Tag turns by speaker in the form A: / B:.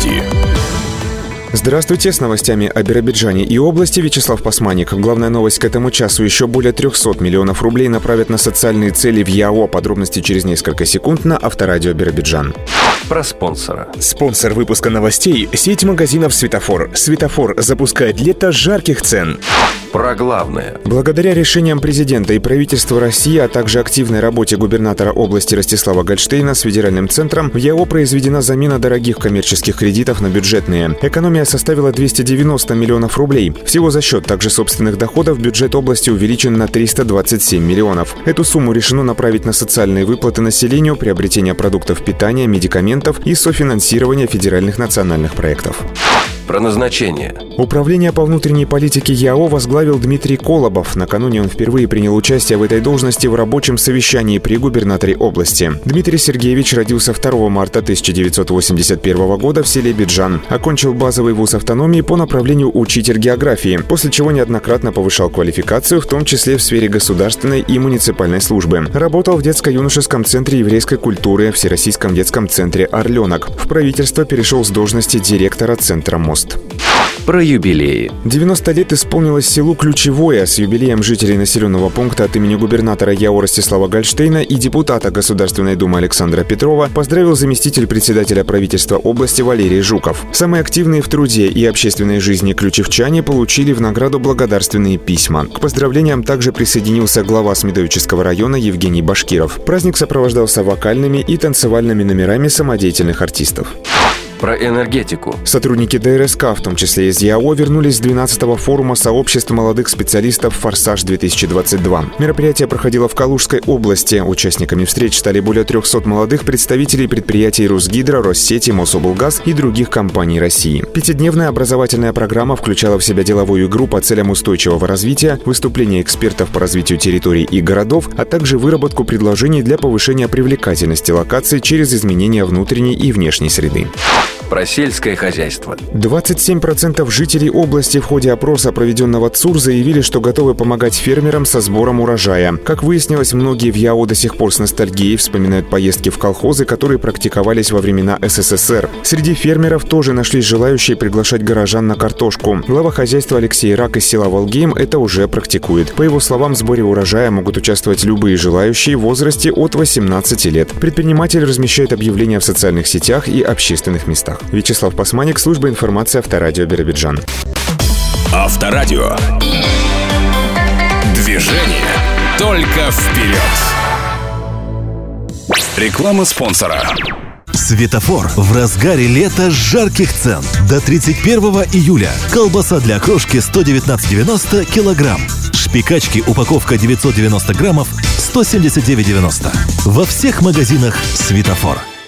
A: Новости.
B: Здравствуйте, с новостями о Биробиджане и области Вячеслав Посманик. Главная новость к этому часу. Еще более 300 миллионов рублей направят на социальные цели в ЯО. Подробности через несколько секунд на Авторадио Биробиджан.
C: Про спонсора.
D: Спонсор выпуска новостей – сеть магазинов «Светофор». «Светофор» запускает лето жарких цен.
C: Про главное.
B: Благодаря решениям президента и правительства России, а также активной работе губернатора области Ростислава Гольштейна с федеральным центром, в ЯО произведена замена дорогих коммерческих кредитов на бюджетные. Экономия составила 290 миллионов рублей. Всего за счет также собственных доходов бюджет области увеличен на 327 миллионов. Эту сумму решено направить на социальные выплаты населению, приобретение продуктов питания, медикаментов и софинансирование федеральных национальных проектов.
C: Про назначение.
B: Управление по внутренней политике ЯО возглавил Дмитрий Колобов. Накануне он впервые принял участие в этой должности в рабочем совещании при губернаторе области. Дмитрий Сергеевич родился 2 марта 1981 года в селе Биджан. Окончил базовый вуз автономии по направлению учитель географии, после чего неоднократно повышал квалификацию, в том числе в сфере государственной и муниципальной службы. Работал в детско-юношеском центре еврейской культуры, Всероссийском детском центре «Орленок». В правительство перешел с должности директора центра «Мост».
C: Про юбилеи.
B: 90 лет исполнилось селу Ключевое. С юбилеем жителей населенного пункта от имени губернатора ЯО Ростислава Гольштейна и депутата Государственной Думы Александра Петрова поздравил заместитель председателя правительства области Валерий Жуков. Самые активные в труде и общественной жизни ключевчане получили в награду благодарственные письма. К поздравлениям также присоединился глава Смедовического района Евгений Башкиров. Праздник сопровождался вокальными и танцевальными номерами самодеятельных артистов.
C: Про энергетику.
B: Сотрудники ДРСК, в том числе из ЯО, вернулись с 12-го форума сообществ молодых специалистов «Форсаж-2022». Мероприятие проходило в Калужской области. Участниками встреч стали более 300 молодых представителей предприятий «Русгидро», «Россети», «Мособлгаз» и других компаний России. Пятидневная образовательная программа включала в себя деловую игру по целям устойчивого развития, выступления экспертов по развитию территорий и городов, а также выработку предложений для повышения привлекательности локаций через изменения внутренней и внешней среды.
C: Про сельское хозяйство.
B: 27% жителей области в ходе опроса, проведенного ЦУР, заявили, что готовы помогать фермерам со сбором урожая. Как выяснилось, многие в ЯО до сих пор с ностальгией вспоминают поездки в колхозы, которые практиковались во времена СССР. Среди фермеров тоже нашлись желающие приглашать горожан на картошку. Глава хозяйства Алексей Рак из села Волгейм это уже практикует. По его словам, в сборе урожая могут участвовать любые желающие в возрасте от 18 лет. Предприниматель размещает объявления в социальных сетях и общественных местах. Вячеслав Посманик, служба информации Авторадио Биробиджан.
A: Авторадио. Движение только вперед. Реклама спонсора.
E: «Светофор» в разгаре лета жарких цен. До 31 июля. Колбаса для крошки 119,90 килограмм. Шпикачки упаковка 990 граммов 179,90. Во всех магазинах «Светофор».